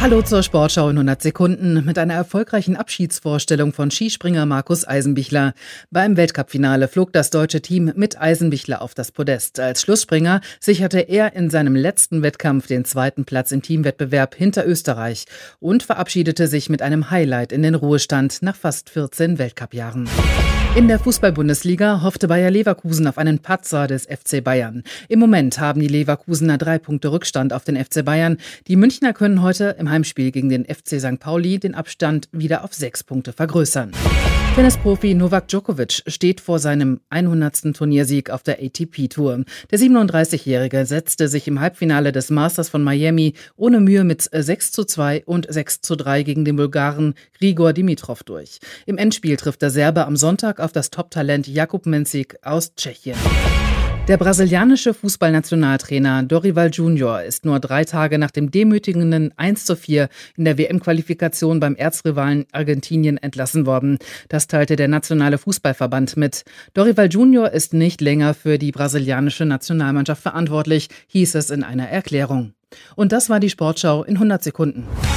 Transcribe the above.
Hallo zur Sportschau in 100 Sekunden mit einer erfolgreichen Abschiedsvorstellung von Skispringer Markus Eisenbichler. Beim Weltcupfinale flog das deutsche Team mit Eisenbichler auf das Podest. Als Schlussspringer sicherte er in seinem letzten Wettkampf den zweiten Platz im Teamwettbewerb hinter Österreich und verabschiedete sich mit einem Highlight in den Ruhestand nach fast 14 Weltcupjahren. In der Fußball-Bundesliga hoffte Bayer Leverkusen auf einen Patzer des FC Bayern. Im Moment haben die Leverkusener 3 Punkte Rückstand auf den FC Bayern. Die Münchner können heute im Heimspiel gegen den FC St. Pauli den Abstand wieder auf 6 Punkte vergrößern. Tennisprofi Novak Djokovic steht vor seinem 100. Turniersieg auf der ATP-Tour. Der 37-Jährige setzte sich im Halbfinale des Masters von Miami ohne Mühe mit 6:2 und 6:3 gegen den Bulgaren Grigor Dimitrov durch. Im Endspiel trifft der Serbe am Sonntag auf das Top-Talent Jakub Mensik aus Tschechien. Der brasilianische Fußballnationaltrainer Dorival Júnior ist nur 3 Tage nach dem demütigenden 1:4 in der WM-Qualifikation beim Erzrivalen Argentinien entlassen worden. Das teilte der nationale Fußballverband mit. Dorival Júnior ist nicht länger für die brasilianische Nationalmannschaft verantwortlich, hieß es in einer Erklärung. Und das war die Sportschau in 100 Sekunden.